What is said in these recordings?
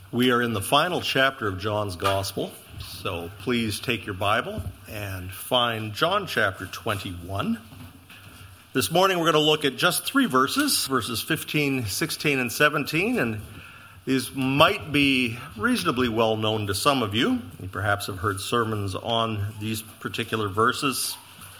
We are in the final chapter of John's Gospel, so please take your Bible and find John chapter 21. This morning we're going to look at just three verses 15, 16, and 17, and these might be reasonably well known to some of you. You perhaps have heard sermons on these particular verses.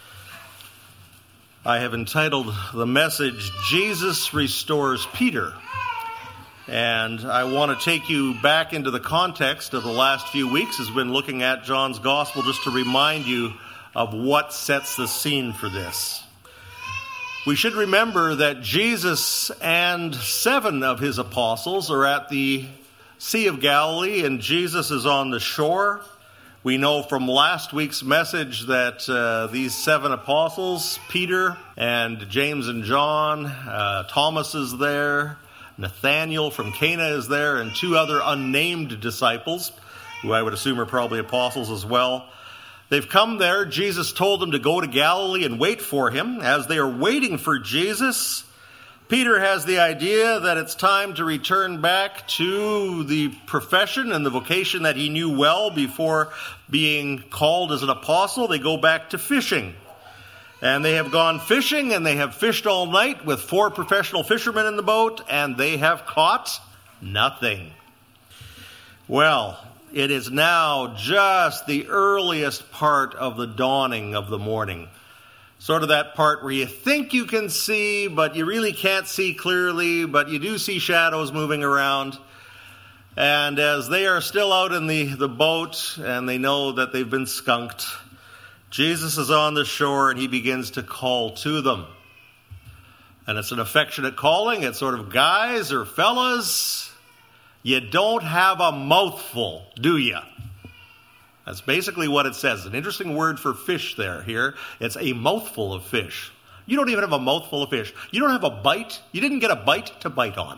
I have entitled the message, Jesus Restores Peter. And I want to take you back into the context of the last few weeks as we've been looking at John's Gospel just to remind you of what sets the scene for this. We should remember that Jesus and 7 of his apostles are at the Sea of Galilee and Jesus is on the shore. We know from last week's message that these 7 apostles, Peter and James and John, Thomas is there, Nathanael from Cana is there, and 2 other unnamed disciples, who I would assume are probably apostles as well. They've come there. Jesus told them to go to Galilee and wait for him. As they are waiting for Jesus, Peter has the idea that it's time to return back to the profession and the vocation that he knew well before being called as an apostle. They go back to fishing. And they have gone fishing, and they have fished all night with 4 professional fishermen in the boat, and they have caught nothing. Well, it is now just the earliest part of the dawning of the morning. Sort of that part where you think you can see, but you really can't see clearly, but you do see shadows moving around. And as they are still out in the boat, and they know that they've been skunked, Jesus is on the shore and he begins to call to them. And it's an affectionate calling. It's sort of, guys or fellas, you don't have a mouthful, do you? That's basically what it says. An interesting word for fish here. It's a mouthful of fish. You don't even have a mouthful of fish. You don't have a bite. You didn't get a bite to bite on.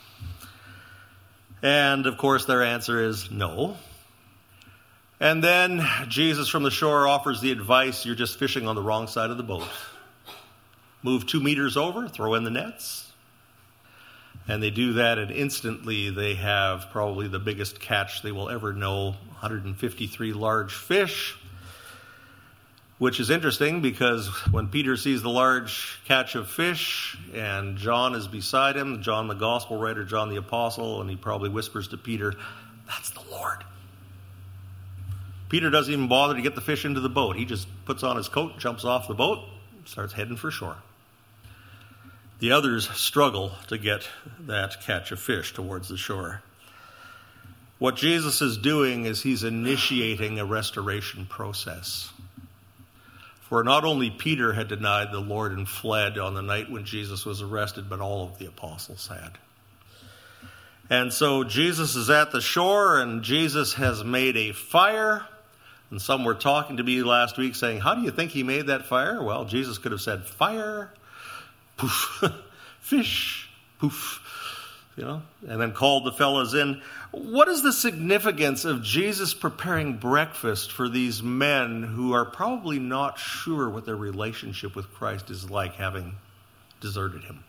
And of course their answer is no. And then Jesus from the shore offers the advice, you're just fishing on the wrong side of the boat. Move 2 meters over, throw in the nets. And they do that, and instantly they have probably the biggest catch they will ever know, 153 large fish. Which is interesting because when Peter sees the large catch of fish and John is beside him, John the gospel writer, John the apostle, and he probably whispers to Peter, that's the Lord. Peter doesn't even bother to get the fish into the boat. He just puts on his coat, jumps off the boat, starts heading for shore. The others struggle to get that catch of fish towards the shore. What Jesus is doing is he's initiating a restoration process. For not only Peter had denied the Lord and fled on the night when Jesus was arrested, but all of the apostles had. And so Jesus is at the shore and Jesus has made a fire. And some were talking to me last week saying, how do you think he made that fire? Well, Jesus could have said fire, poof, fish, poof, and then called the fellas in. What is the significance of Jesus preparing breakfast for these men who are probably not sure what their relationship with Christ is like, having deserted him?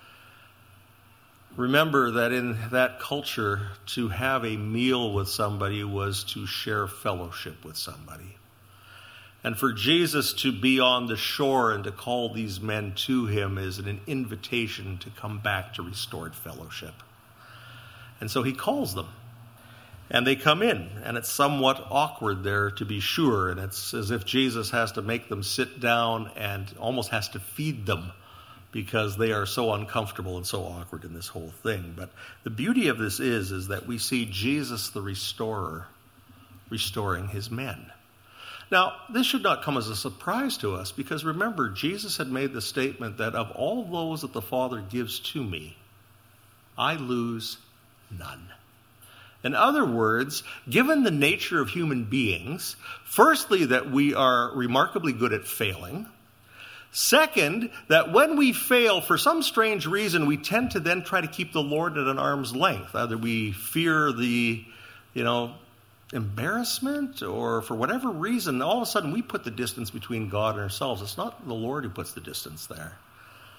Remember that in that culture, to have a meal with somebody was to share fellowship with somebody. And for Jesus to be on the shore and to call these men to him is an invitation to come back to restored fellowship. And so he calls them. And they come in, and it's somewhat awkward there, to be sure. And it's as if Jesus has to make them sit down and almost has to feed them, because they are so uncomfortable and so awkward in this whole thing. But the beauty of this is that we see Jesus the restorer restoring his men. Now, this should not come as a surprise to us, because remember, Jesus had made the statement that of all those that the Father gives to me, I lose none. In other words, given the nature of human beings, firstly, that we are remarkably good at failing. Second, that when we fail, for some strange reason, we tend to then try to keep the Lord at an arm's length. Either we fear the, embarrassment, or for whatever reason, all of a sudden we put the distance between God and ourselves. It's not the Lord who puts the distance there.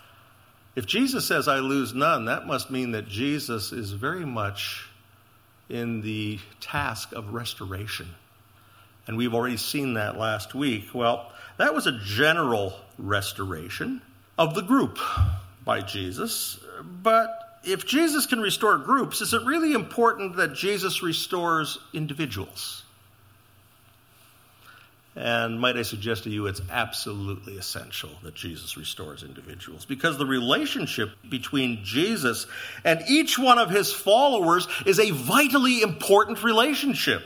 If Jesus says, I lose none, that must mean that Jesus is very much in the task of restoration. And we've already seen that last week. Well, that was a general restoration of the group by Jesus. But if Jesus can restore groups, is it really important that Jesus restores individuals? And might I suggest to you, it's absolutely essential that Jesus restores individuals, because the relationship between Jesus and each one of his followers is a vitally important relationship.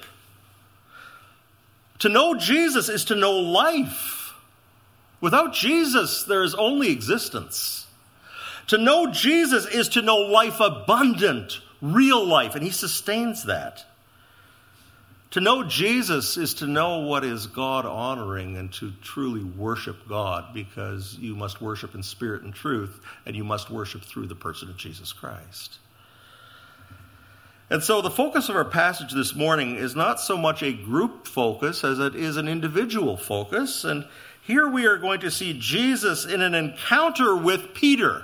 To know Jesus is to know life. Without Jesus, there is only existence. To know Jesus is to know life abundant, real life, and he sustains that. To know Jesus is to know what is God-honoring and to truly worship God, because you must worship in spirit and truth, and you must worship through the person of Jesus Christ. And so the focus of our passage this morning is not so much a group focus as it is an individual focus. And here we are going to see Jesus in an encounter with Peter.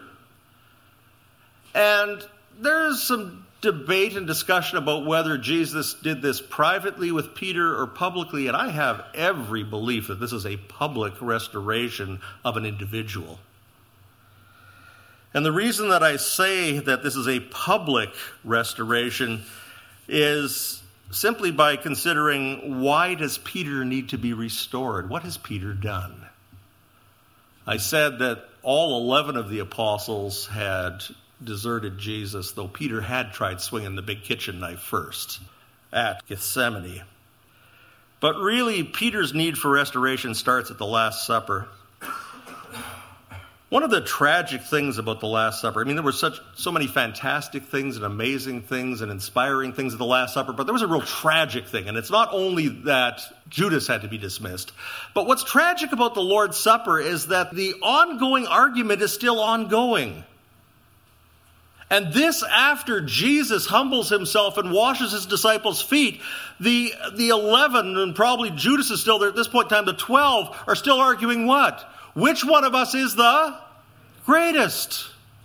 And there's some debate and discussion about whether Jesus did this privately with Peter or publicly, and I have every belief that this is a public restoration of an individual. And the reason that I say that this is a public restoration is simply by considering, why does Peter need to be restored? What has Peter done? I said that all 11 of the apostles had deserted Jesus, though Peter had tried swinging the big kitchen knife first at Gethsemane. But really, Peter's need for restoration starts at the Last Supper. One of the tragic things about the Last Supper, there were so many fantastic things and amazing things and inspiring things at the Last Supper, but there was a real tragic thing, and it's not only that Judas had to be dismissed, but what's tragic about the Lord's Supper is that the ongoing argument is still ongoing. And this after Jesus humbles himself and washes his disciples' feet. The 11, and probably Judas is still there at this point in time, the 12 are still arguing what? Which one of us is the greatest?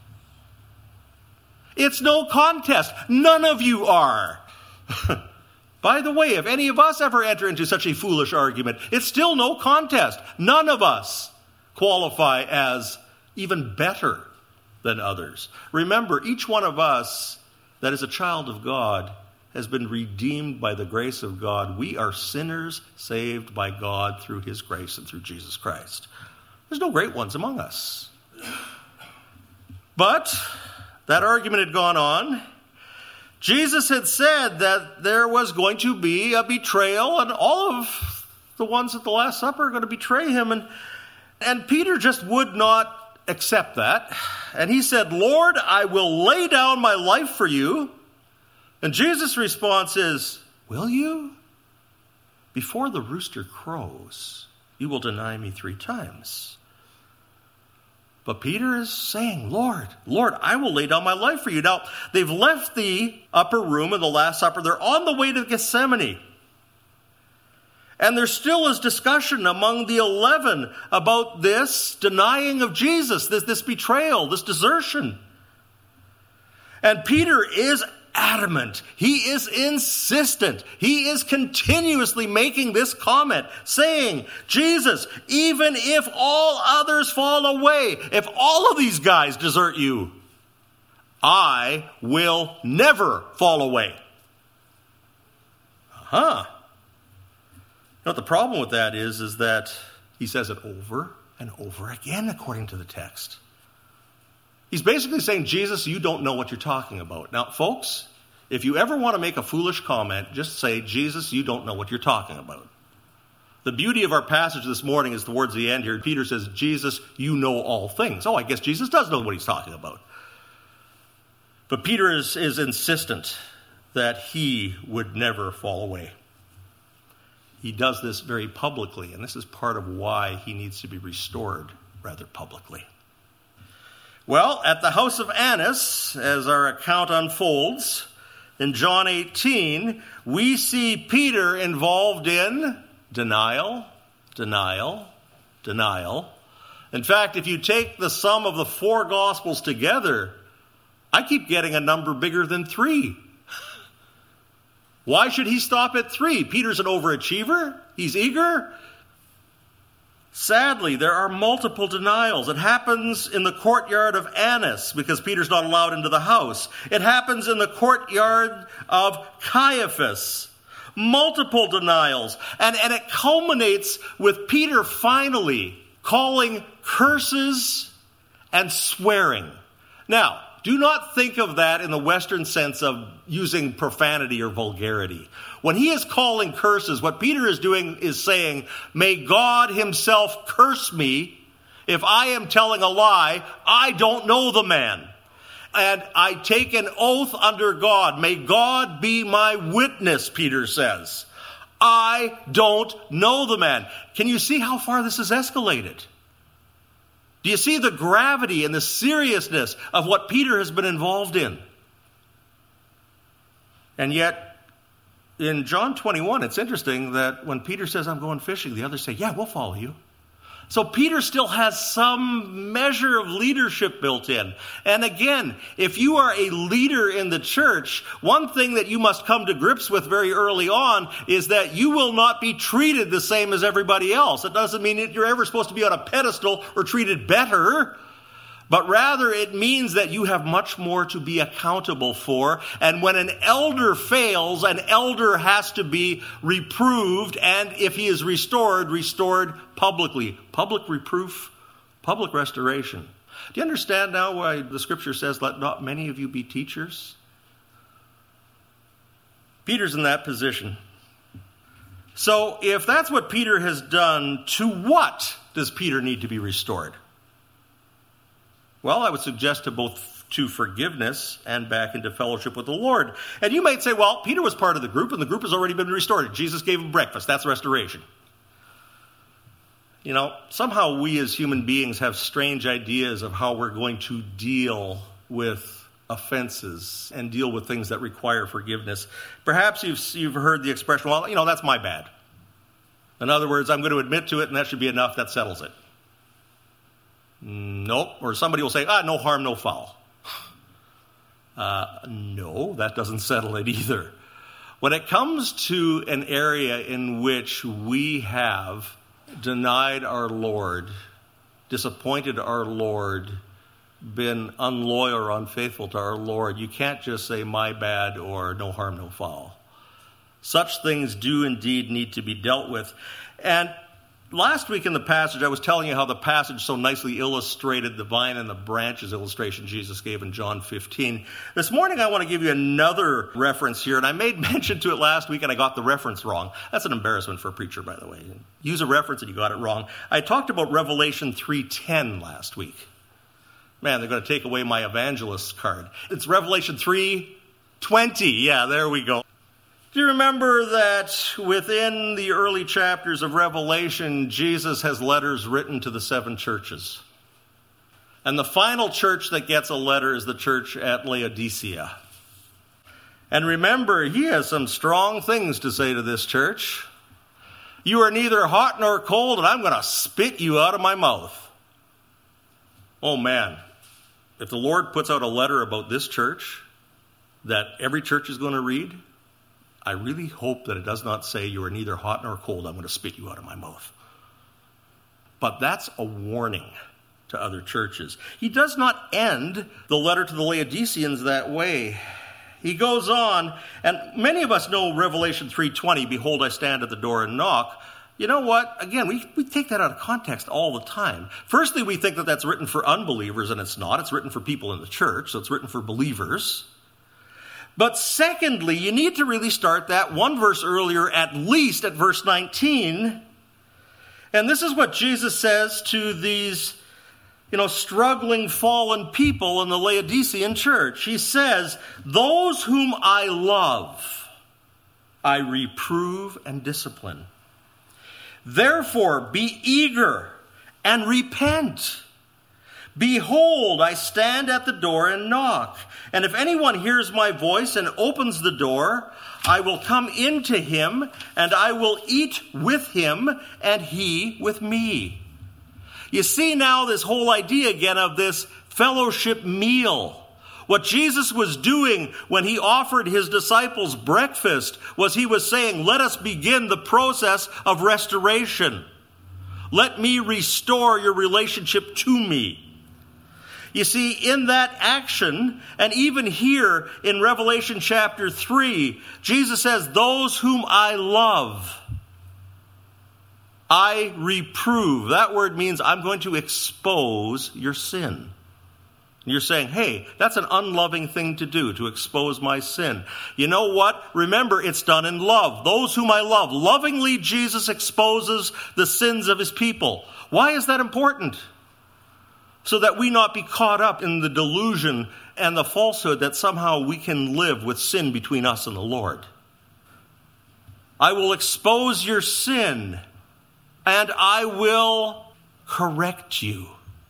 It's no contest. None of you are. By the way, if any of us ever enter into such a foolish argument, it's still no contest. None of us qualify as even better than others. Remember, each one of us that is a child of God has been redeemed by the grace of God. We are sinners saved by God through his grace and through Jesus Christ. There's no great ones among us. But that argument had gone on. Jesus had said that there was going to be a betrayal, and all of the ones at the Last Supper are going to betray him. And Peter just would not accept that. And he said, "Lord, I will lay down my life for you." And Jesus' response is, "Will you? Before the rooster crows, you will deny me 3 times. But Peter is saying, Lord, I will lay down my life for you. Now, they've left the upper room of the Last Supper. They're on the way to Gethsemane. And there still is discussion among the 11 about this denying of Jesus, this betrayal, this desertion. And Peter is adamant. He is insistent. He is continuously making this comment, saying, Jesus, even if all others fall away, if all of these guys desert you, I will never fall away. You know what the problem with that is that he says it over and over again according to the text. He's basically saying, Jesus, you don't know what you're talking about. Now, folks, if you ever want to make a foolish comment, just say, Jesus, you don't know what you're talking about. The beauty of our passage this morning is towards the end here. Peter says, Jesus, you know all things. Oh, I guess Jesus does know what he's talking about. But Peter is insistent that he would never fall away. He does this very publicly, and this is part of why he needs to be restored rather publicly. Well, at the house of Annas, as our account unfolds, in John 18, we see Peter involved in denial. In fact, if you take the sum of the 4 Gospels together, I keep getting a number bigger than 3. Why should he stop at 3? Peter's an overachiever. He's eager. Sadly, there are multiple denials. It happens in the courtyard of Annas because Peter's not allowed into the house. It happens in the courtyard of Caiaphas. Multiple denials. And it culminates with Peter finally calling curses and swearing. Now, do not think of that in the Western sense of using profanity or vulgarity. When he is calling curses, what Peter is doing is saying, may God himself curse me if I am telling a lie. I don't know the man. And I take an oath under God. May God be my witness, Peter says. I don't know the man. Can you see how far this has escalated? Do you see the gravity and the seriousness of what Peter has been involved in? And yet, in John 21, it's interesting that when Peter says, I'm going fishing, the others say, yeah, we'll follow you. So Peter still has some measure of leadership built in. And again, if you are a leader in the church, one thing that you must come to grips with very early on is that you will not be treated the same as everybody else. It doesn't mean that you're ever supposed to be on a pedestal or treated better, but rather it means that you have much more to be accountable for. And when an elder fails, an elder has to be reproved, and if he is restored publicly. Public reproof, public restoration. Do you understand now why the scripture says, let not many of you be teachers? Peter's in that position. So if that's what Peter has done, to what does Peter need to be restored? Well, I would suggest to forgiveness and back into fellowship with the Lord. And you might say, well, Peter was part of the group, and the group has already been restored. Jesus gave him breakfast. That's restoration. You know, somehow we as human beings have strange ideas of how we're going to deal with offenses and deal with things that require forgiveness. Perhaps you've heard the expression, well, that's my bad. In other words, I'm going to admit to it, and that should be enough. That settles it. Nope. Or somebody will say, no harm, no foul. No, that doesn't settle it either. When it comes to an area in which we have denied our Lord, disappointed our Lord, been unloyal or unfaithful to our Lord, you can't just say, my bad, or no harm, no foul. Such things do indeed need to be dealt with. And last week in the passage, I was telling you how the passage so nicely illustrated the vine and the branches illustration Jesus gave in John 15. This morning, I want to give you another reference here, and I made mention to it last week, and I got the reference wrong. That's an embarrassment for a preacher, by the way. Use a reference, and you got it wrong. I talked about Revelation 3:10 last week. Man, they're going to take away my evangelist card. It's Revelation 3:20. Yeah, there we go. Do you remember that within the early chapters of Revelation, Jesus has letters written to the 7 churches? And the final church that gets a letter is the church at Laodicea. And remember, he has some strong things to say to this church. You are neither hot nor cold, and I'm going to spit you out of my mouth. Oh man, if the Lord puts out a letter about this church that every church is going to read, I really hope that it does not say you are neither hot nor cold. I'm going to spit you out of my mouth. But that's a warning to other churches. He does not end the letter to the Laodiceans that way. He goes on, and many of us know Revelation 3:20, behold, I stand at the door and knock. You know what? Again, we take that out of context all the time. Firstly, we think that that's written for unbelievers, and it's not. It's written for people in the church, so it's written for believers. But secondly, you need to really start that one verse earlier, at least at verse 19. And this is what Jesus says to these, struggling, fallen people in the Laodicean church. He says, those whom I love, I reprove and discipline. Therefore, be eager and repent. Behold, I stand at the door and knock. And if anyone hears my voice and opens the door, I will come into him, and I will eat with him, and he with me. You see now this whole idea again of this fellowship meal, What Jesus was doing when he offered his disciples breakfast was he was saying, let us begin the process of restoration. Let me restore your relationship to me. You see, in that action, and even here in Revelation chapter 3, Jesus says, those whom I love, I reprove. That word means I'm going to expose your sin. You're saying, hey, that's an unloving thing to do, to expose my sin. You know what? Remember, it's done in love. Those whom I love. Lovingly, Jesus exposes the sins of his people. Why is that important? So that we not be caught up in the delusion and the falsehood that somehow we can live with sin between us and the Lord. I will expose your sin, and I will correct you.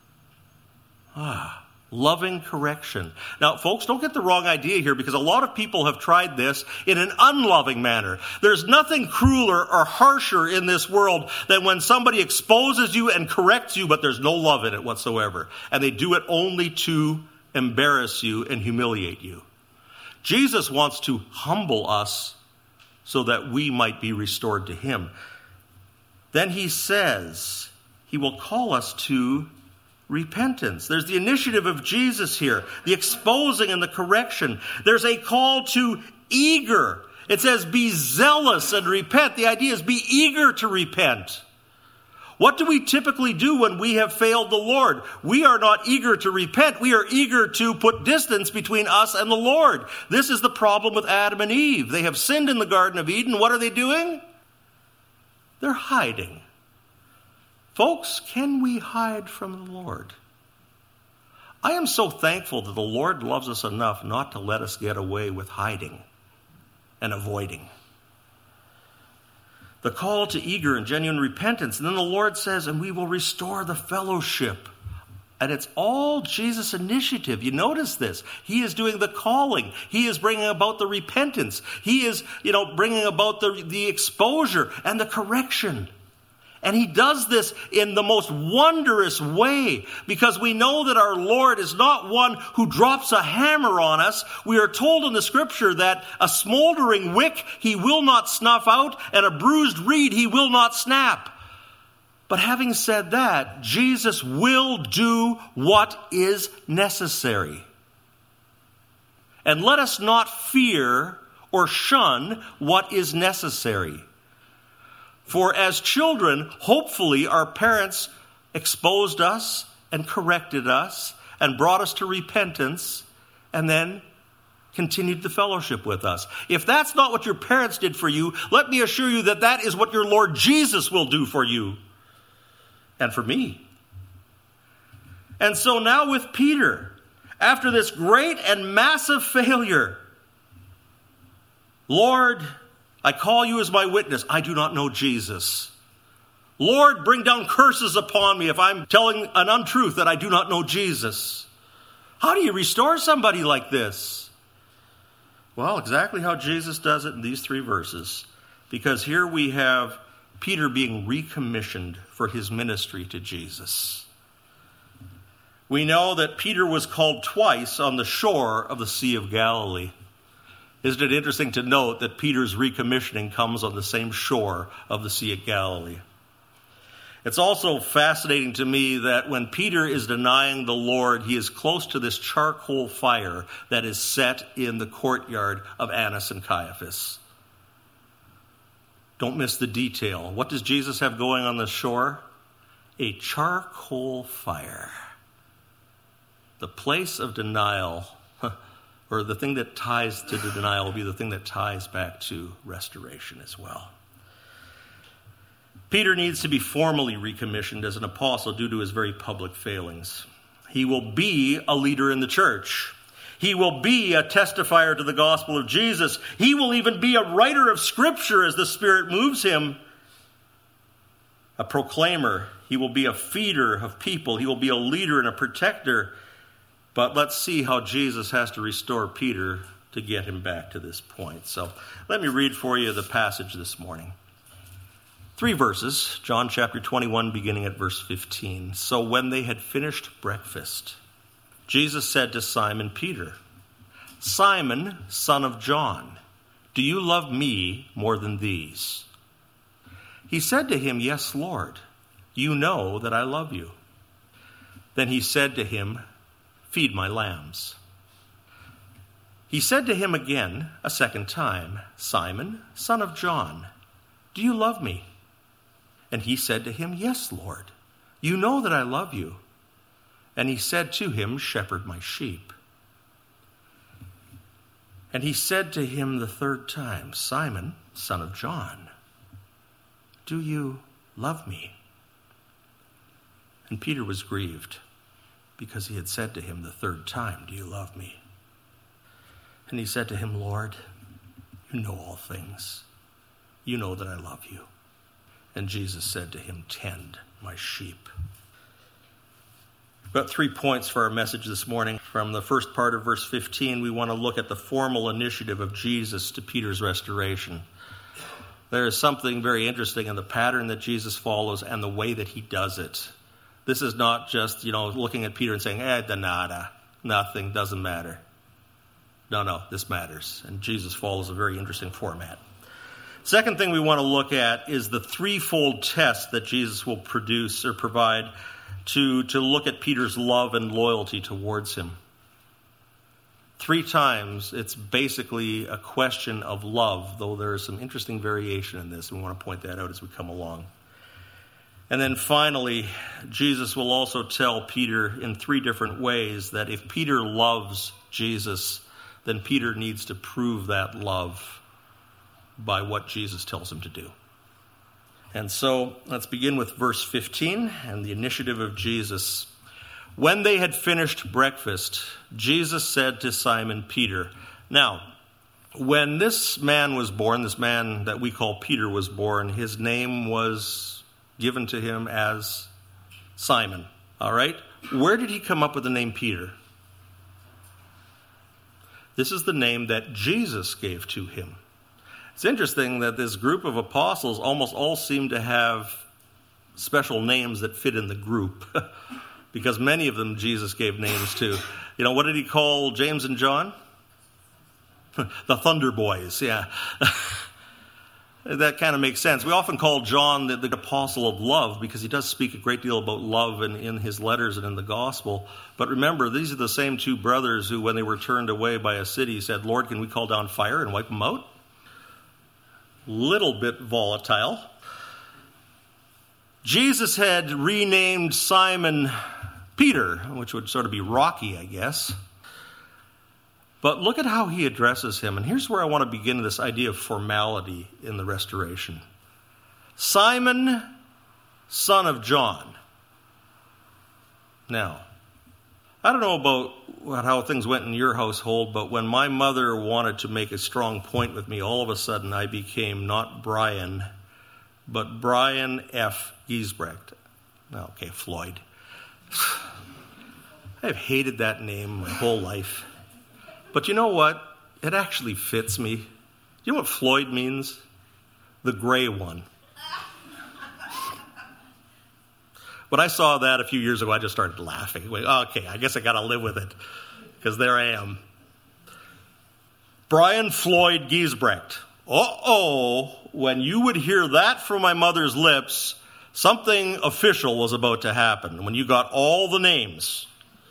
Loving correction. Now, folks, don't get the wrong idea here, because a lot of people have tried this in an unloving manner. There's nothing crueler or harsher in this world than when somebody exposes you and corrects you, but there's no love in it whatsoever. And they do it only to embarrass you and humiliate you. Jesus wants to humble us so that we might be restored to him. Then he says he will call us to repentance. There's the initiative of Jesus here, the exposing and the correction. There's a call to eager. It says, be zealous and repent. The idea is be eager to repent. What do we typically do when we have failed the Lord? We are not eager to repent. We are eager to put distance between us and the Lord. This is the problem with Adam and Eve. They have sinned in the Garden of Eden. What are they doing? They're hiding. Folks, can we hide from the Lord? I am so thankful that the Lord loves us enough not to let us get away with hiding and avoiding. The call to eager and genuine repentance. And then the Lord says, and we will restore the fellowship. And it's all Jesus' initiative. You notice this. He is doing the calling. He is bringing about the repentance. He is, bringing about the exposure and the correction. And he does this in the most wondrous way, because we know that our Lord is not one who drops a hammer on us. We are told in the scripture that a smoldering wick he will not snuff out, and a bruised reed he will not snap. But having said that, Jesus will do what is necessary. And let us not fear or shun what is necessary. For as children, hopefully our parents exposed us and corrected us and brought us to repentance and then continued the fellowship with us. If that's not what your parents did for you, let me assure you that that is what your Lord Jesus will do for you and for me. And so now with Peter, after this great and massive failure, Lord, I call you as my witness. I do not know Jesus. Lord, bring down curses upon me if I'm telling an untruth that I do not know Jesus. How do you restore somebody like this? Well, exactly how Jesus does it in these 3 verses. Because here we have Peter being recommissioned for his ministry to Jesus. We know that Peter was called twice on the shore of the Sea of Galilee. Isn't it interesting to note that Peter's recommissioning comes on the same shore of the Sea of Galilee? It's also fascinating to me that when Peter is denying the Lord, he is close to this charcoal fire that is set in the courtyard of Annas and Caiaphas. Don't miss the detail. What does Jesus have going on the shore? A charcoal fire. The place of denial, or the thing that ties to the denial, will be the thing that ties back to restoration as well. Peter needs to be formally recommissioned as an apostle due to his very public failings. He will be a leader in the church. He will be a testifier to the gospel of Jesus. He will even be a writer of Scripture as the Spirit moves him. A proclaimer. He will be a feeder of people. He will be a leader and a protector. But let's see how Jesus has to restore Peter to get him back to this point. So let me read for you the passage this morning. 3 verses, John chapter 21, beginning at verse 15. So when they had finished breakfast, Jesus said to Simon Peter, "Simon, son of John, do you love me more than these?" He said to him, "Yes, Lord, you know that I love you." Then he said to him, "Feed my lambs." He said to him again a second time, "Simon, son of John, do you love me?" And he said to him, "Yes, Lord, you know that I love you." And he said to him, "Shepherd my sheep." And he said to him the third time, "Simon, son of John, do you love me?" And Peter was grieved because he had said to him the third time, "Do you love me?" And he said to him, "Lord, you know all things. You know that I love you." And Jesus said to him, "Tend my sheep." We've got 3 points for our message this morning. From the first part of verse 15, we want to look at the formal initiative of Jesus to Peter's restoration. There is something very interesting in the pattern that Jesus follows and the way that he does it. This is not just, looking at Peter and saying, de nada, nothing, doesn't matter. No, this matters. And Jesus follows a very interesting format. Second thing we want to look at is the threefold test that Jesus will produce or provide to look at Peter's love and loyalty towards him. 3 times, it's basically a question of love, though there is some interesting variation in this. We want to point that out as we come along. And then finally, Jesus will also tell Peter in 3 different ways that if Peter loves Jesus, then Peter needs to prove that love by what Jesus tells him to do. And so let's begin with verse 15 and the initiative of Jesus. When they had finished breakfast, Jesus said to Simon Peter. Now, when this man was born, this man that we call Peter was born, his name was given to him as Simon. All right? Where did he come up with the name Peter? This is the name that Jesus gave to him. It's interesting that this group of apostles almost all seem to have special names that fit in the group because many of them Jesus gave names to. What did he call James and John? The Thunder Boys, yeah. That kind of makes sense. We often call John the apostle of love because he does speak a great deal about love in his letters and in the gospel. But remember, these are the same 2 brothers who, when they were turned away by a city, said, "Lord, can we call down fire and wipe them out?" Little bit volatile. Jesus had renamed Simon Peter, which would sort of be Rocky, I guess. But look at how he addresses him. And here's where I want to begin this idea of formality in the restoration. Simon, son of John. Now, I don't know about how things went in your household, but when my mother wanted to make a strong point with me, all of a sudden I became not Brian, but Brian F. Giesbrecht. Okay, Floyd. I've hated that name my whole life. But you know what? It actually fits me. You know what Floyd means? The gray one. When I saw that a few years ago, I just started laughing. Okay, I guess I got to live with it, because there I am. Brian Floyd Giesbrecht. When you would hear that from my mother's lips, something official was about to happen. When you got all the names.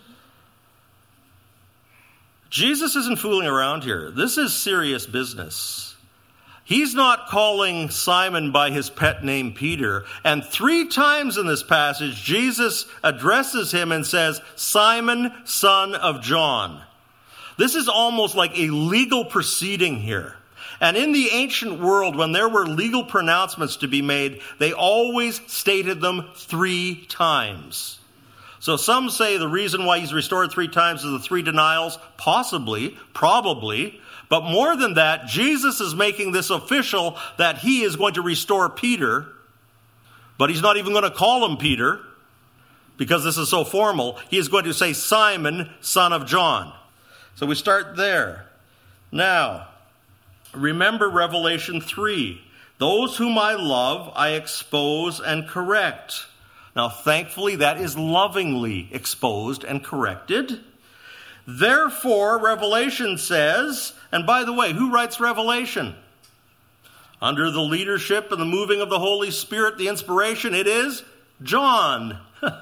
Jesus isn't fooling around here. This is serious business. He's not calling Simon by his pet name Peter. And 3 times in this passage, Jesus addresses him and says, "Simon, son of John." This is almost like a legal proceeding here. And in the ancient world, when there were legal pronouncements to be made, they always stated them 3 times. So some say the reason why he's restored 3 times is the 3 denials. Possibly, probably. But more than that, Jesus is making this official that he is going to restore Peter. But he's not even going to call him Peter because this is so formal. He is going to say Simon, son of John. So we start there. Now, remember Revelation 3. Those whom I love, I expose and correct. Now, thankfully, that is lovingly exposed and corrected. Therefore, Revelation says, and by the way, who writes Revelation? Under the leadership and the moving of the Holy Spirit, the inspiration, it is John.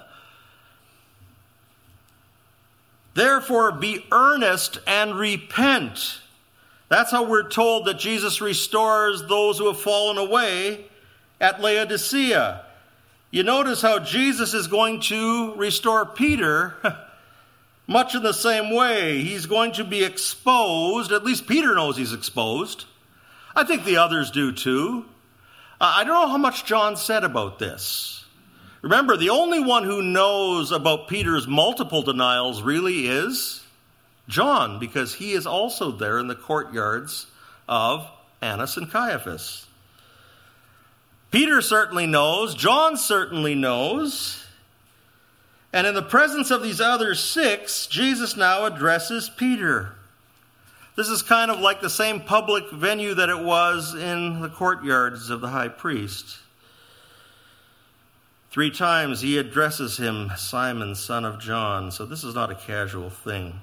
Therefore, be earnest and repent. That's how we're told that Jesus restores those who have fallen away at Laodicea. You notice how Jesus is going to restore Peter much in the same way. He's going to be exposed. At least Peter knows he's exposed. I think the others do too. I don't know how much John said about this. Remember, the only one who knows about Peter's multiple denials really is John, because he is also there in the courtyards of Annas and Caiaphas. Peter certainly knows. John certainly knows. And in the presence of these other six, Jesus now addresses Peter. This is kind of like the same public venue that it was in the courtyards of the high priest. 3 times he addresses him, Simon, son of John. So this is not a casual thing.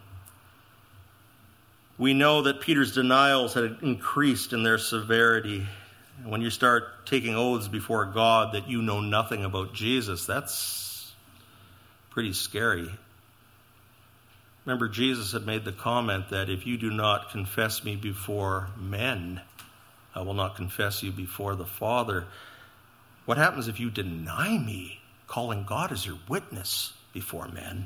We know that Peter's denials had increased in their severity. When you start taking oaths before God that you know nothing about Jesus, that's pretty scary. Remember, Jesus had made the comment that if you do not confess me before men, I will not confess you before the Father. What happens if you deny me, calling God as your witness before men?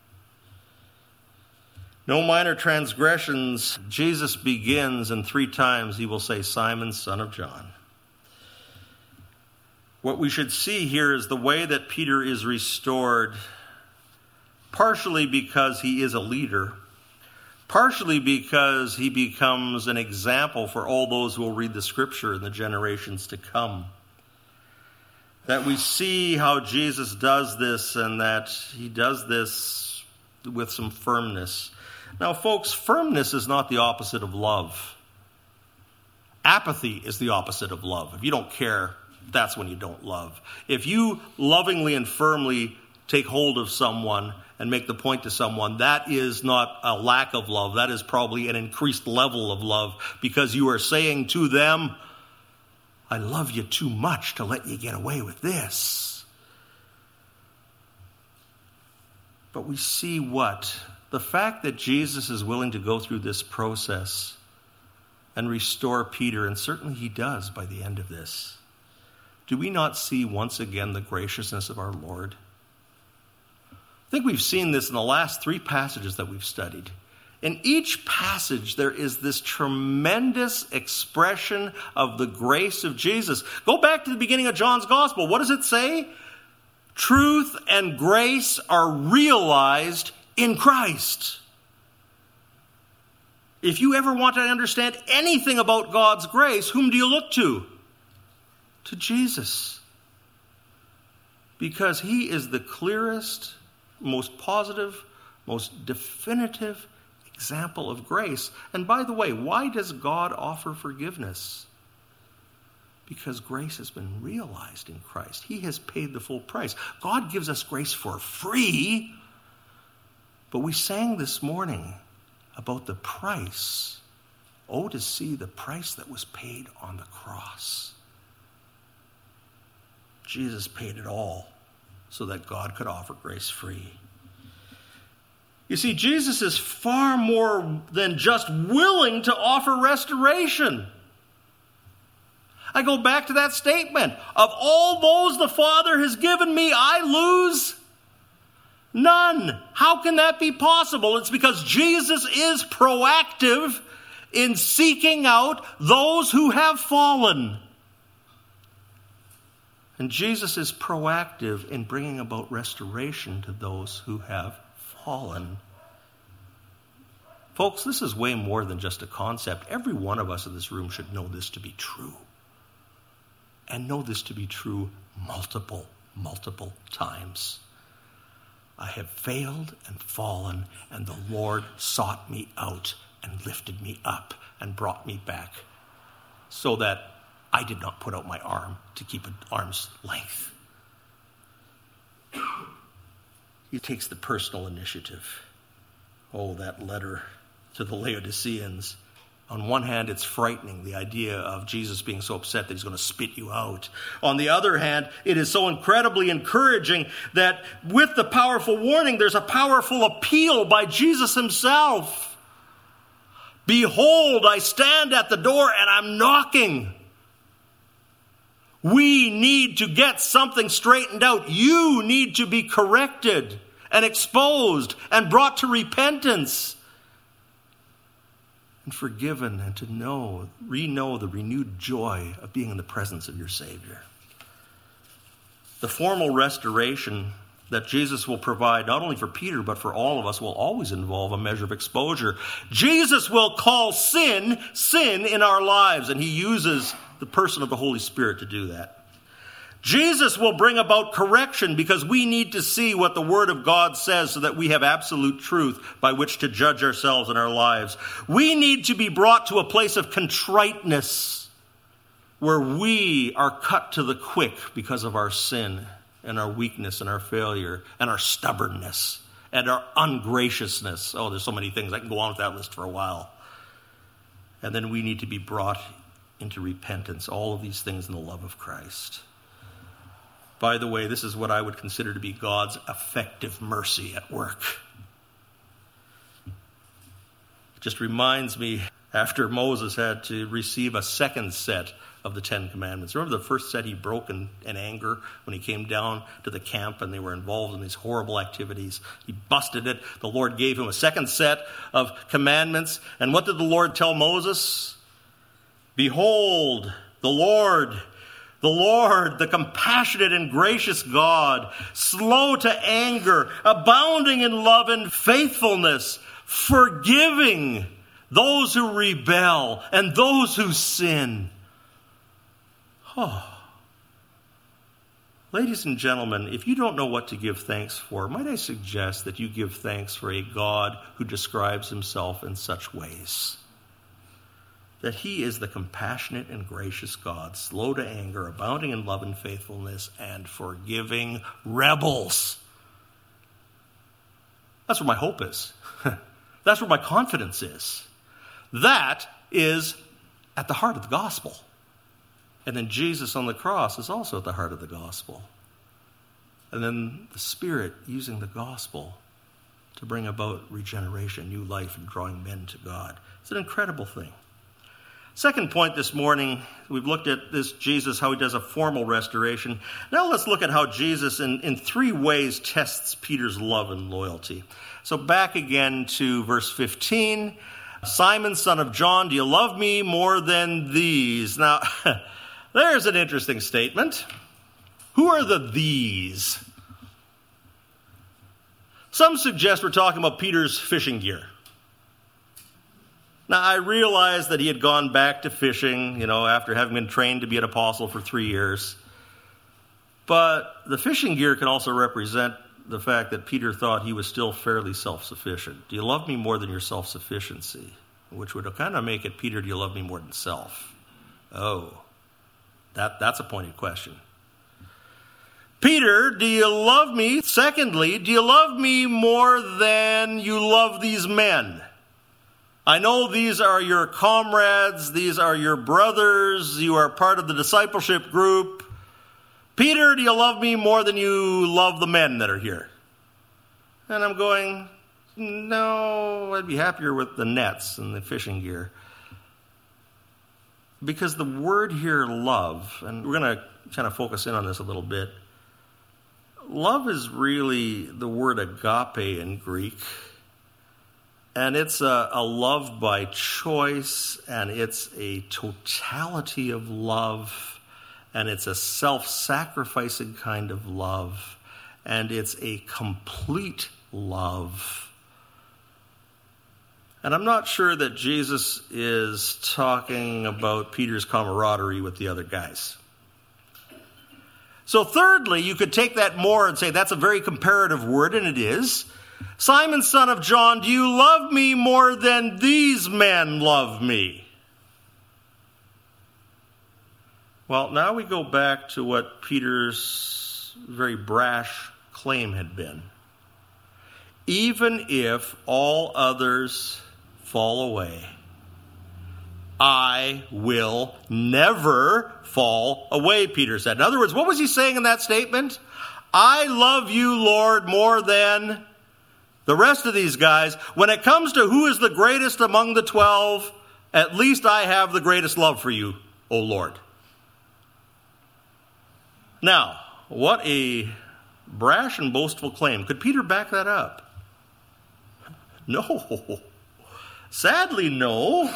No minor transgressions. Jesus begins, and 3 times he will say, Simon, son of John. What we should see here is the way that Peter is restored, partially because he is a leader, partially because he becomes an example for all those who will read the scripture in the generations to come. That we see how Jesus does this, and that he does this with some firmness. Now, folks, firmness is not the opposite of love. Apathy is the opposite of love. If you don't care, that's when you don't love. If you lovingly and firmly take hold of someone and make the point to someone, that is not a lack of love. That is probably an increased level of love, because you are saying to them, I love you too much to let you get away with this. But we see what? The fact that Jesus is willing to go through this process and restore Peter, and certainly he does by the end of this. Do we not see once again the graciousness of our Lord? I think we've seen this in the last 3 passages that we've studied. In each passage, there is this tremendous expression of the grace of Jesus. Go back to the beginning of John's Gospel. What does it say? Truth and grace are realized in Christ. If you ever want to understand anything about God's grace, whom do you look to? To Jesus. Because he is the clearest, most positive, most definitive example of grace. And by the way, why does God offer forgiveness? Because grace has been realized in Christ. He has paid the full price. God gives us grace for free. But we sang this morning about the price. Oh, to see the price that was paid on the cross. Jesus paid it all so that God could offer grace free. You see, Jesus is far more than just willing to offer restoration. I go back to that statement. Of all those the Father has given me, I lose none. How can that be possible? It's because Jesus is proactive in seeking out those who have fallen. And Jesus is proactive in bringing about restoration to those who have fallen. Folks, this is way more than just a concept. Every one of us in this room should know this to be true. And know this to be true multiple times. I have failed and fallen, and the Lord sought me out and lifted me up and brought me back, so that I did not put out my arm to keep an arm's length. He takes the personal initiative. Oh, that letter to the Laodiceans. On one hand, it's frightening, the idea of Jesus being so upset that he's going to spit you out. On the other hand, it is so incredibly encouraging that with the powerful warning, there's a powerful appeal by Jesus himself. Behold, I stand at the door and I'm knocking. We need to get something straightened out. You need to be corrected and exposed and brought to repentance and forgiven, and to re-know the renewed joy of being in the presence of your Savior. The formal restoration that Jesus will provide, not only for Peter, but for all of us, will always involve a measure of exposure. Jesus will call sin in our lives, and he uses the person of the Holy Spirit to do that. Jesus will bring about correction because we need to see what the Word of God says so that we have absolute truth by which to judge ourselves and our lives. We need to be brought to a place of contriteness where we are cut to the quick because of our sin and our weakness and our failure and our stubbornness and our ungraciousness. Oh, there's so many things. I can go on with that list for a while. And then we need to be brought into repentance. All of these things in the love of Christ. By the way, this is what I would consider to be God's effective mercy at work. It just reminds me, after Moses had to receive a second set of the Ten Commandments. Remember the first set he broke in anger when he came down to the camp and they were involved in these horrible activities. He busted it. The Lord gave him a second set of commandments. And what did the Lord tell Moses? Behold, the Lord, the compassionate and gracious God, slow to anger, abounding in love and faithfulness, forgiving those who rebel and those who sin. Oh. Ladies and gentlemen, if you don't know what to give thanks for, might I suggest that you give thanks for a God who describes himself in such ways. That he is the compassionate and gracious God, slow to anger, abounding in love and faithfulness, and forgiving rebels. That's where my hope is. That's where my confidence is. That is at the heart of the gospel. And then Jesus on the cross is also at the heart of the gospel. And then the Spirit using the gospel to bring about regeneration, new life, and drawing men to God. It's an incredible thing. Second point this morning, we've looked at this Jesus, how he does a formal restoration. Now let's look at how Jesus in three ways tests Peter's love and loyalty. So back again to verse 15. Simon, son of John, do you love me more than these? Now, there's an interesting statement. Who are the these? Some suggest we're talking about Peter's fishing gear. Now, I realize that he had gone back to fishing, after having been trained to be an apostle for 3 years. But the fishing gear can also represent the fact that Peter thought he was still fairly self-sufficient. Do you love me more than your self-sufficiency? Which would kind of make it, Peter, do you love me more than self? Oh, that's a pointed question. Peter, do you love me? Secondly, do you love me more than you love these men? I know these are your comrades, these are your brothers, you are part of the discipleship group. Peter, do you love me more than you love the men that are here? And I'm going, no, I'd be happier with the nets and the fishing gear. Because the word here, love, and we're going to kind of focus in on this a little bit. Love is really the word agape in Greek. And it's a love by choice, and it's a totality of love, and it's a self-sacrificing kind of love, and it's a complete love. And I'm not sure that Jesus is talking about Peter's camaraderie with the other guys. So thirdly, you could take that more and say that's a very comparative word, and it is. Simon, son of John, do you love me more than these men love me? Well, now we go back to what Peter's very brash claim had been. even if all others fall away, I will never fall away, Peter said. In other words, what was he saying in that statement? I love you, Lord, more than the rest of these guys. When it comes to who is the greatest among the 12, at least I have the greatest love for you, O Lord. Now, what a brash and boastful claim. Could Peter back that up? No. Sadly, no.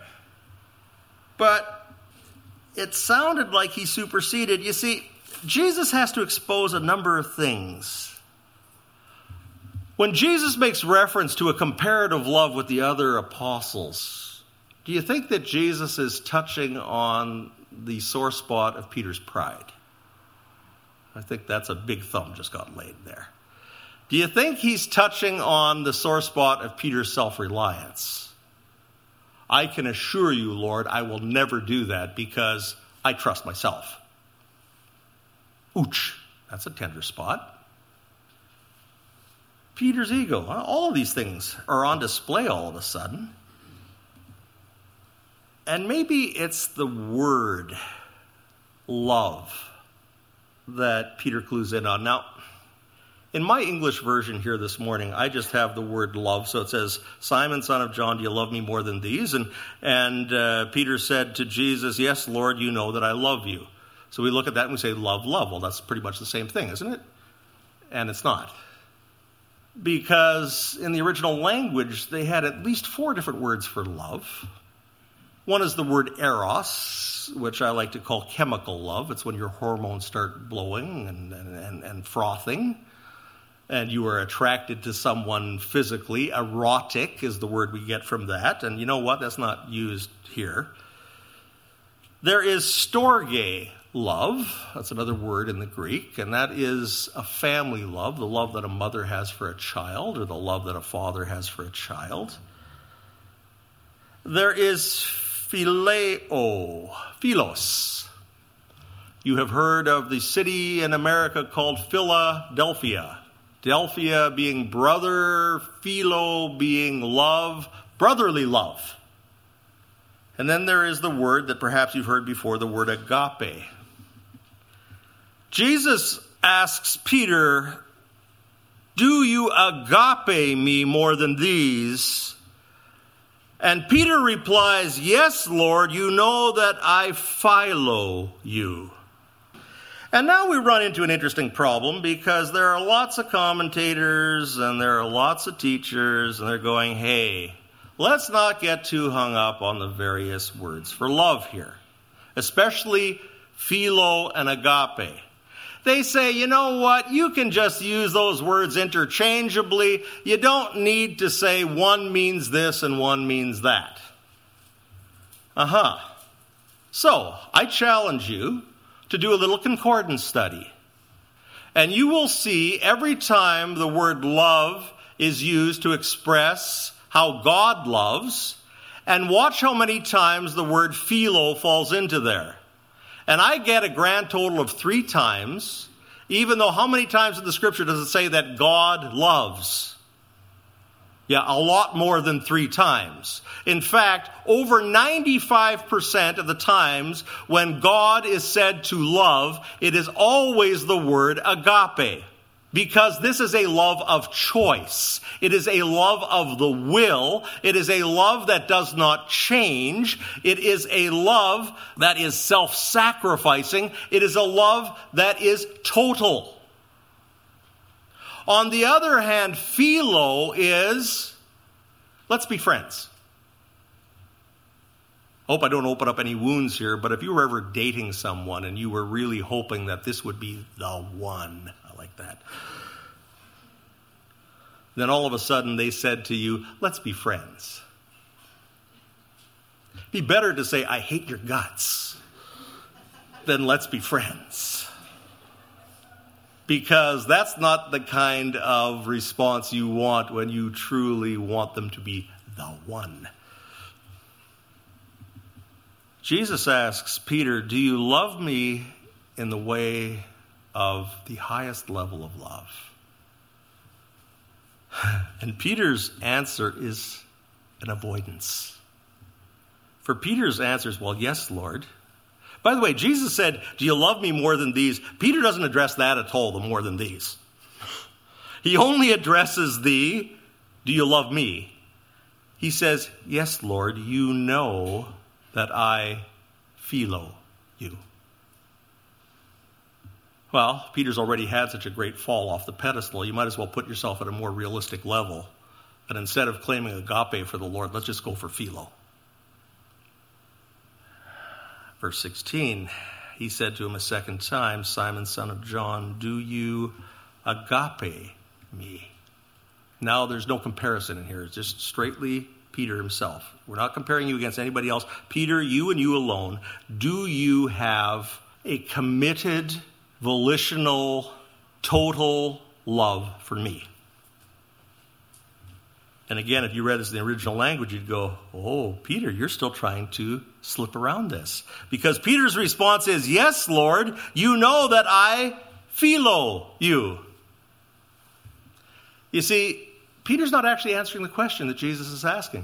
But it sounded like he superseded. You see, Jesus has to expose a number of things. When Jesus makes reference to a comparative love with the other apostles, do you think that Jesus is touching on the sore spot of Peter's pride? I think that's a big thumb just got laid there. Do you think he's touching on the sore spot of Peter's self-reliance? I can assure you, Lord, I will never do that because I trust myself. Ouch, that's a tender spot. Peter's ego. All of these things are on display all of a sudden. And maybe it's the word love that Peter clues in on. Now, in my English version here this morning, I just have the word love. So it says, Simon, son of John, do you love me more than these? And Peter said to Jesus, yes, Lord, you know that I love you. So we look at that and we say, love, love. Well, that's pretty much the same thing, isn't it? And it's not. Because in the original language, they had at least 4 different words for love. One is the word eros, which I like to call chemical love. It's when your hormones start blowing and frothing, and you are attracted to someone physically. Erotic is the word we get from that. And you know what? That's not used here. There is storge love. That's another word in the Greek, and that is a family love, the love that a mother has for a child or the love that a father has for a child. There is phileo, philos. You have heard of the city in America called Philadelphia. Delphia being brother, philo being love, brotherly love. And then there is the word that perhaps you've heard before, the word agape. Jesus asks Peter, do you agape me more than these? And Peter replies, yes, Lord, you know that I philo you. And now we run into an interesting problem because there are lots of commentators and there are lots of teachers and they're going, hey, let's not get too hung up on the various words for love here, especially philo and agape. They say, you know what, you can just use those words interchangeably. You don't need to say one means this and one means that. So, I challenge you to do a little concordance study. And you will see every time the word love is used to express how God loves, and watch how many times the word philo falls into there. And I get a grand total of 3 times, even though how many times in the scripture does it say that God loves? Yeah, a lot more than 3 times. In fact, over 95% of the times when God is said to love, it is always the word agape. Because this is a love of choice. It is a love of the will. It is a love that does not change. It is a love that is self-sacrificing. It is a love that is total. On the other hand, philo is, let's be friends. Hope I don't open up any wounds here, but if you were ever dating someone and you were really hoping that this would be the one, like that, then all of a sudden they said to you, let's be friends. Be better to say, I hate your guts, than let's be friends. Because that's not the kind of response you want when you truly want them to be the one. Jesus asks Peter, do you love me in the way of the highest level of love? And Peter's answer is an avoidance. For Peter's answer is, well, yes, Lord. By the way, Jesus said, do you love me more than these? Peter doesn't address that at all, the more than these. He only addresses the, do you love me? He says, yes, Lord, you know that I philo you. Well, Peter's already had such a great fall off the pedestal, you might as well put yourself at a more realistic level. And instead of claiming agape for the Lord, let's just go for philo. Verse 16, he said to him a second time, Simon, son of John, do you agape me? Now there's no comparison in here. It's just straightly Peter himself. We're not comparing you against anybody else. Peter, you and you alone, do you have a committed, volitional, total love for me? And again, if you read this in the original language, you'd go, oh, Peter, you're still trying to slip around this. Because Peter's response is, yes, Lord, you know that I philo you. You see, Peter's not actually answering the question that Jesus is asking.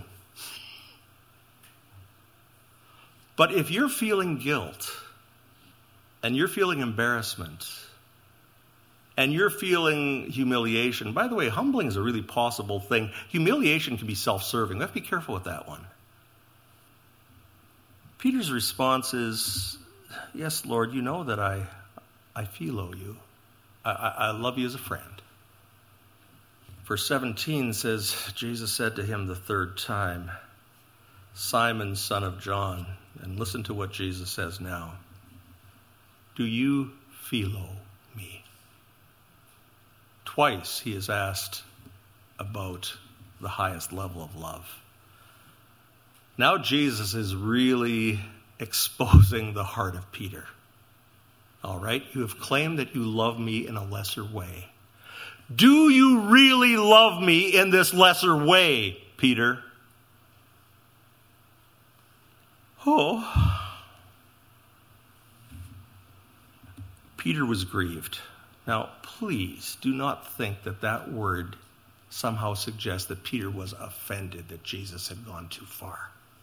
But if you're feeling guilt, and you're feeling embarrassment, and you're feeling humiliation, by the way, humbling is a really possible thing. Humiliation can be self-serving. We have to be careful with that one. Peter's response is, yes, Lord, you know that I philo you. I love you as a friend. Verse 17 says, Jesus said to him the third time, Simon, son of John, and listen to what Jesus says now. Do you philo me? Twice he is asked about the highest level of love. Now Jesus is really exposing the heart of Peter. All right, you have claimed that you love me in a lesser way. Do you really love me in this lesser way, Peter? Oh. Peter was grieved. Now, please do not think that that word somehow suggests that Peter was offended that Jesus had gone too far.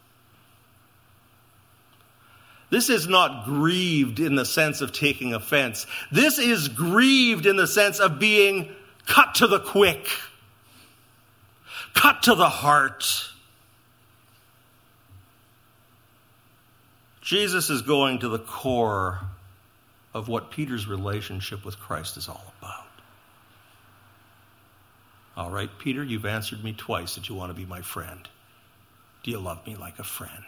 This is not grieved in the sense of taking offense. This is grieved in the sense of being cut to the quick, cut to the heart. Jesus is going to the core of what Peter's relationship with Christ is all about. All right, Peter, you've answered me twice that you want to be my friend. Do you love me like a friend?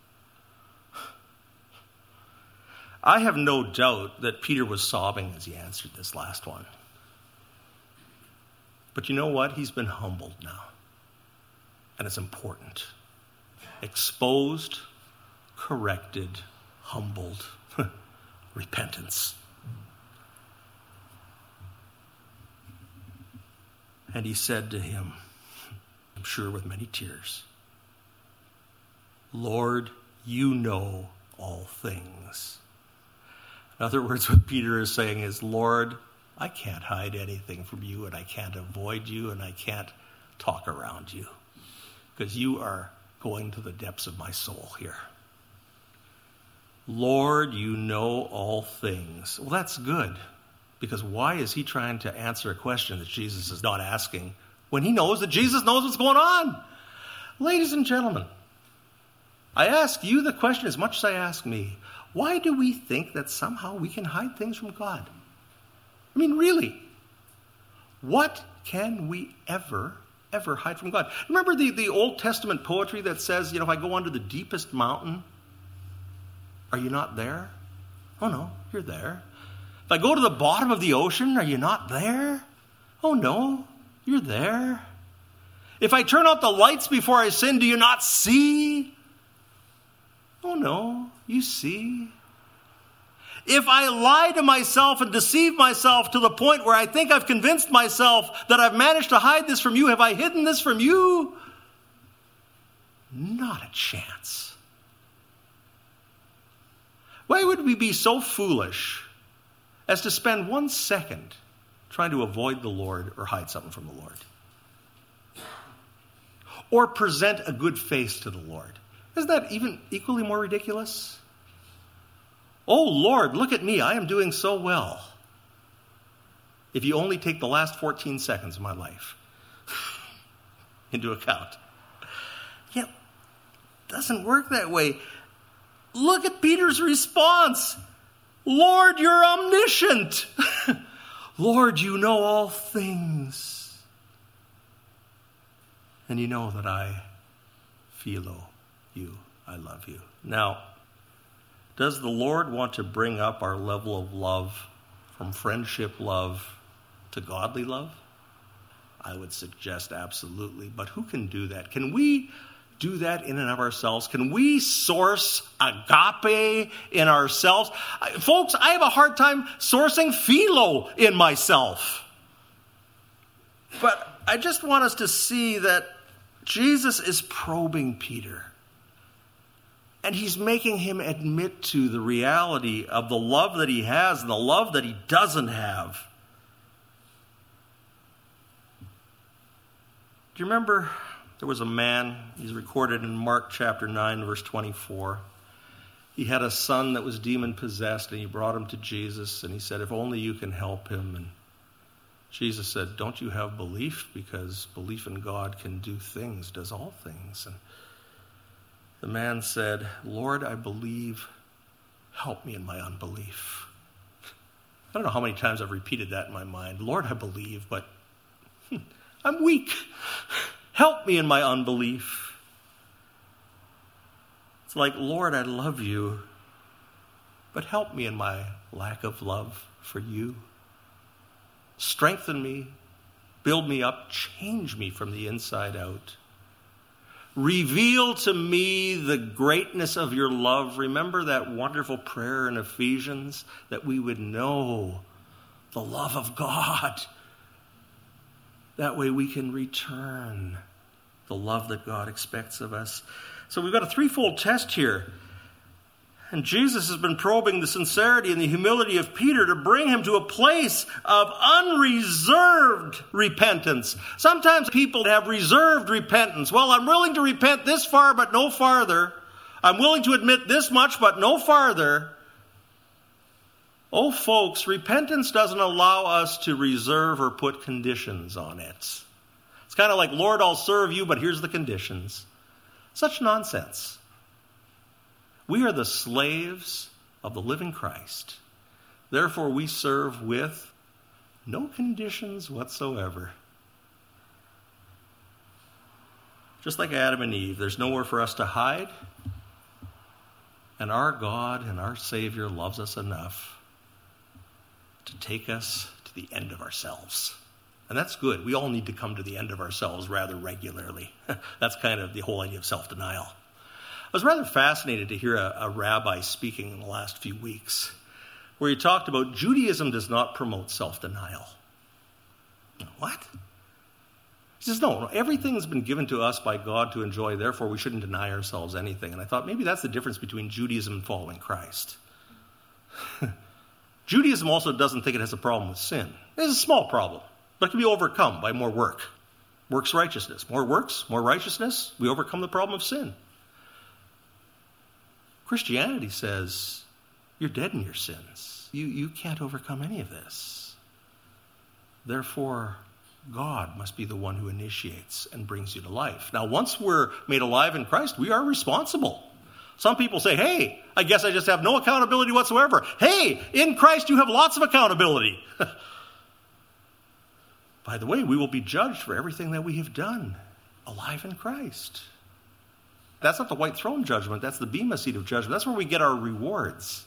I have no doubt that Peter was sobbing as he answered this last one. But you know what? He's been humbled now. And it's important. Exposed, corrected, humbled. Repentance. And he said to him, I'm sure with many tears, Lord, you know all things. In other words, what Peter is saying is, Lord, I can't hide anything from you, and I can't avoid you, and I can't talk around you, because you are going to the depths of my soul here. Lord, you know all things. Well, that's good, because why is he trying to answer a question that Jesus is not asking when he knows that Jesus knows what's going on? Ladies and gentlemen, I ask you the question as much as I ask me. Why do we think that somehow we can hide things from God? I mean, really, what can we ever hide from God? Remember the Old Testament poetry that says, if I go under the deepest mountain, are you not there? Oh no, you're there. If I go to the bottom of the ocean, are you not there? Oh no, you're there. If I turn out the lights before I sin, do you not see? Oh no, you see. If I lie to myself and deceive myself to the point where I think I've convinced myself that I've managed to hide this from you, have I hidden this from you? Not a chance. Why would we be so foolish as to spend 1 second trying to avoid the Lord or hide something from the Lord? or present a good face to the Lord. Isn't that even equally more ridiculous? Oh, Lord, look at me. I am doing so well. If you only take the last 14 seconds of my life into account. Yeah, it doesn't work that way. Look at Peter's response. Lord, you're omniscient. Lord, you know all things. And you know that I philo you. I love you. Now, does the Lord want to bring up our level of love from friendship love to godly love? I would suggest absolutely. But who can do that? Can we do that in and of ourselves? Can we source agape in ourselves? Folks, I have a hard time sourcing philo in myself. But I just want us to see that Jesus is probing Peter. And he's making him admit to the reality of the love that he has and the love that he doesn't have. Do you remember there was a man, he's recorded in Mark chapter 9, verse 24. He had a son that was demon-possessed, and he brought him to Jesus, and he said, if only you can help him. And Jesus said, don't you have belief? Because belief in God can do things, does all things. And the man said, Lord, I believe, help me in my unbelief. I don't know how many times I've repeated that in my mind. Lord, I believe, but I'm weak. Help me in my unbelief. It's like, Lord, I love you, but help me in my lack of love for you. Strengthen me, build me up, change me from the inside out. Reveal to me the greatness of your love. Remember that wonderful prayer in Ephesians, that we would know the love of God. That way we can return the love that God expects of us. So we've got a threefold test here. And Jesus has been probing the sincerity and the humility of Peter to bring him to a place of unreserved repentance. Sometimes people have reserved repentance. Well, I'm willing to repent this far, but no farther. I'm willing to admit this much, but no farther. Oh, folks, repentance doesn't allow us to reserve or put conditions on it. It's kind of like, Lord, I'll serve you, but here's the conditions. Such nonsense. We are the slaves of the living Christ. Therefore, we serve with no conditions whatsoever. Just like Adam and Eve, there's nowhere for us to hide. And our God and our Savior loves us enough to take us to the end of ourselves. And that's good. We all need to come to the end of ourselves rather regularly. That's kind of the whole idea of self-denial. I was rather fascinated to hear a rabbi speaking in the last few weeks where he talked about Judaism does not promote self-denial. What? He says, no, everything's been given to us by God to enjoy, therefore we shouldn't deny ourselves anything. And I thought maybe that's the difference between Judaism and following Christ. Judaism also doesn't think it has a problem with sin. It's a small problem, but it can be overcome by more work. Works righteousness. More works, more righteousness, we overcome the problem of sin. Christianity says, you're dead in your sins. You can't overcome any of this. Therefore, God must be the one who initiates and brings you to life. Now, once we're made alive in Christ, we are responsible. Some people say, hey, I guess I just have no accountability whatsoever. Hey, in Christ you have lots of accountability. By the way, we will be judged for everything that we have done alive in Christ. That's not the white throne judgment. That's the bema seat of judgment. That's where we get our rewards.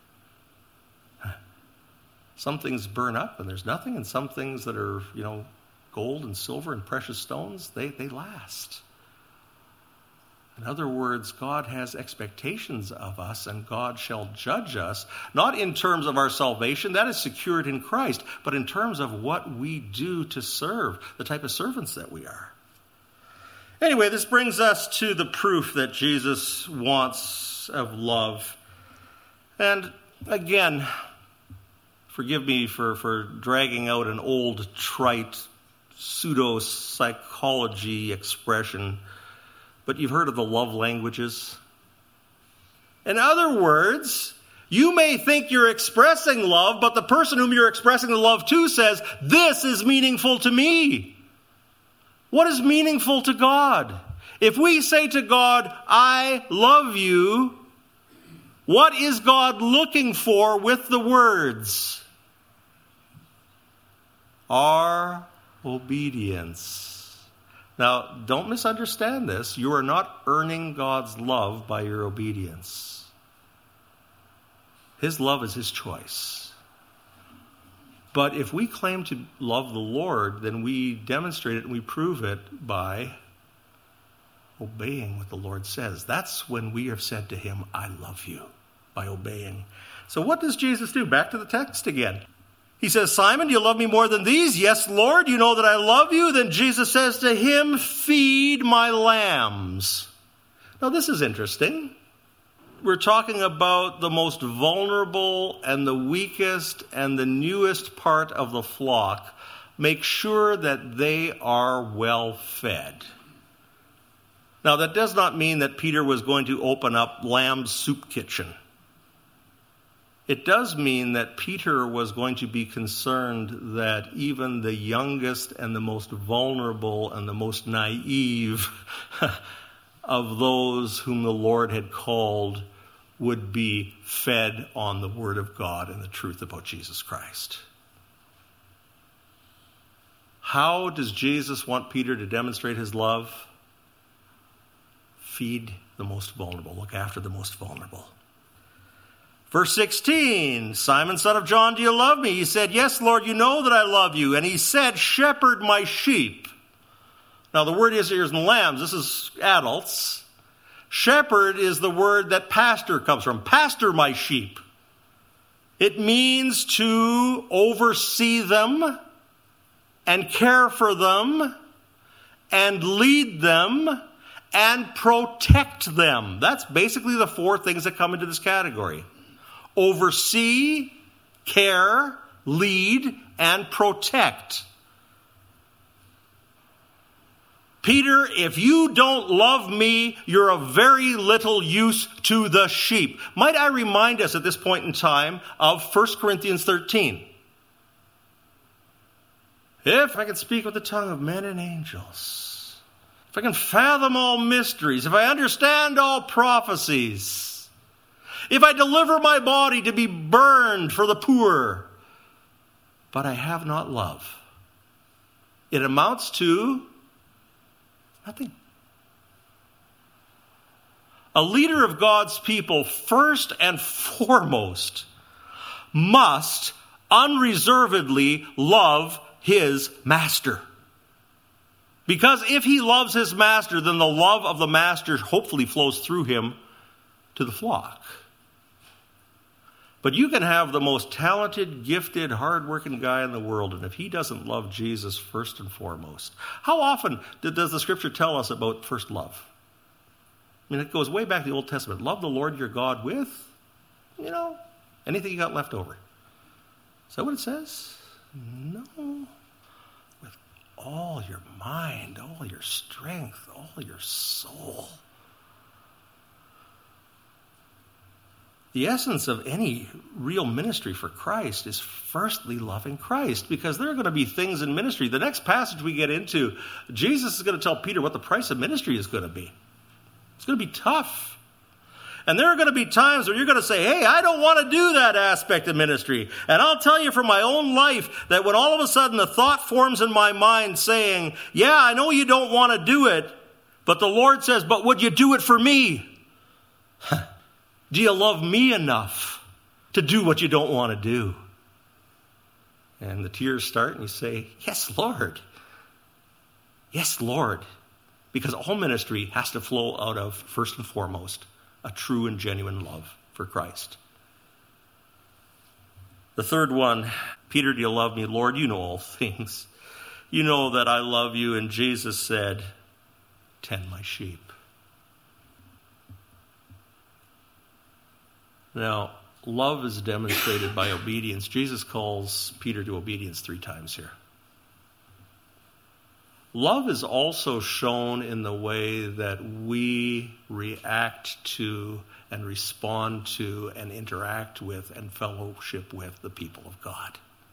Some things burn up and there's nothing, and some things that are, gold and silver and precious stones, they last. In other words, God has expectations of us, and God shall judge us, not in terms of our salvation, that is secured in Christ, but in terms of what we do to serve, the type of servants that we are. Anyway, this brings us to the proof that Jesus wants of love. And again, forgive me for dragging out an old, trite pseudo-psychology expression, but you've heard of the love languages. In other words, you may think you're expressing love, but the person whom you're expressing the love to says, this is meaningful to me. What is meaningful to God? If we say to God, I love you, what is God looking for with the words? Our obedience. Now, don't misunderstand this. You are not earning God's love by your obedience. His love is his choice. But if we claim to love the Lord, then we demonstrate it and we prove it by obeying what the Lord says. That's when we have said to him, I love you, by obeying. So what does Jesus do? Back to the text again. He says, Simon, do you love me more than these? Yes, Lord, you know that I love you. Then Jesus says to him, feed my lambs. Now this is interesting. We're talking about the most vulnerable and the weakest and the newest part of the flock. Make sure that they are well fed. Now, that does not mean that Peter was going to open up Lamb's Soup Kitchen. It does mean that Peter was going to be concerned that even the youngest and the most vulnerable and the most naive of those whom the Lord had called would be fed on the Word of God and the truth about Jesus Christ. How does Jesus want Peter to demonstrate his love? Feed the most vulnerable. Look after the most vulnerable. Verse 16, Simon, son of John, do you love me? He said, yes, Lord, you know that I love you. And he said, shepherd my sheep. Now the word is here in lambs. This is adults. Shepherd is the word that pastor comes from. Pastor my sheep. It means to oversee them and care for them and lead them and protect them. That's basically the four things that come into this category. Oversee, care, lead, and protect. Peter, if you don't love me, you're of very little use to the sheep. Might I remind us at this point in time of 1 Corinthians 13? If I can speak with the tongue of men and angels, if I can fathom all mysteries, if I understand all prophecies, if I deliver my body to be burned for the poor, but I have not love, it amounts to nothing. A leader of God's people, first and foremost, must unreservedly love his master. Because if he loves his master, then the love of the master hopefully flows through him to the flock. But you can have the most talented, gifted, hard-working guy in the world, and if he doesn't love Jesus first and foremost. How often does the Scripture tell us about first love? I mean, it goes way back to the Old Testament. Love the Lord your God with, anything you got left over. Is that what it says? No. With all your mind, all your strength, all your soul. The essence of any real ministry for Christ is firstly loving Christ, because there are going to be things in ministry. The next passage we get into, Jesus is going to tell Peter what the price of ministry is going to be. It's going to be tough. And there are going to be times where you're going to say, hey, I don't want to do that aspect of ministry. And I'll tell you from my own life that when all of a sudden a thought forms in my mind saying, yeah, I know you don't want to do it, but the Lord says, but would you do it for me? Do you love me enough to do what you don't want to do? And the tears start and you say, yes, Lord. Yes, Lord. Because all ministry has to flow out of, first and foremost, a true and genuine love for Christ. The third one, Peter, do you love me? Lord, you know all things. You know that I love you. And Jesus said, tend my sheep. Now, love is demonstrated by obedience. Jesus calls Peter to obedience 3 times here. love is also shown in the way that we react to and respond to and interact with and fellowship with the people of God.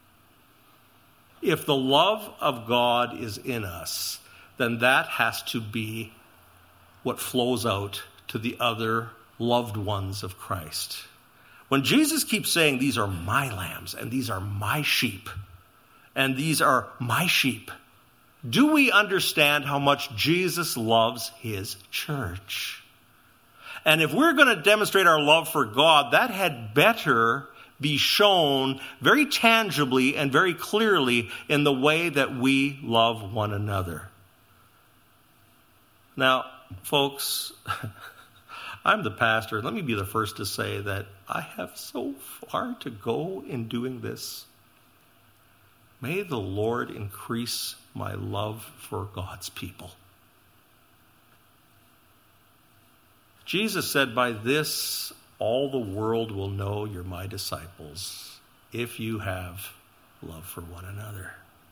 If the love of God is in us, then that has to be what flows out to the other loved ones of Christ. When Jesus keeps saying, these are my lambs, and these are my sheep, and these are my sheep, do we understand how much Jesus loves his church? And if we're going to demonstrate our love for God, that had better be shown very tangibly and very clearly in the way that we love one another. Now, folks, I'm the pastor. Let me be the first to say that I have so far to go in doing this. May the Lord increase my love for God's people. Jesus said, by this all the world will know you're my disciples, if you have love for one another.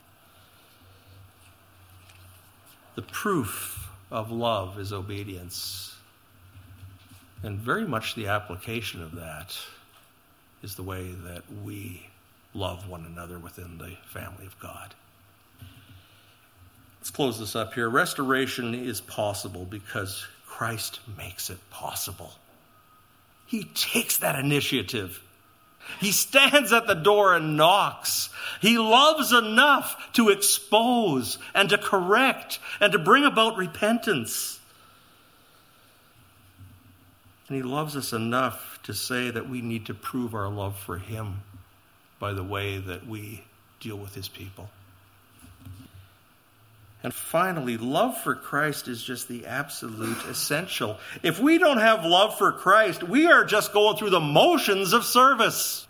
The proof of love is obedience. And very much the application of that is the way that we love one another within the family of God. Let's close this up here. Restoration is possible because Christ makes it possible. He takes that initiative. He stands at the door and knocks. He loves enough to expose and to correct and to bring about repentance. And he loves us enough to say that we need to prove our love for him by the way that we deal with his people. And finally, love for Christ is just the absolute essential. If we don't have love for Christ, we are just going through the motions of service.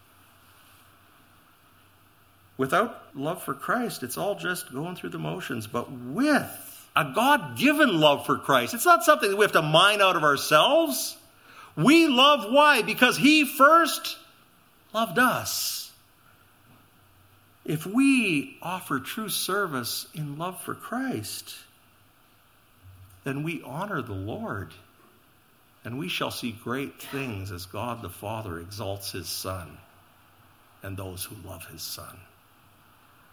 Without love for Christ, it's all just going through the motions. But with a God-given love for Christ, it's not something that we have to mine out of ourselves. We love why? Because he first loved us. If we offer true service in love for Christ, then we honor the Lord, and we shall see great things as God the Father exalts his Son and those who love his Son.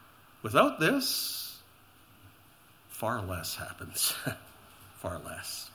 Without this, far less happens. Far less.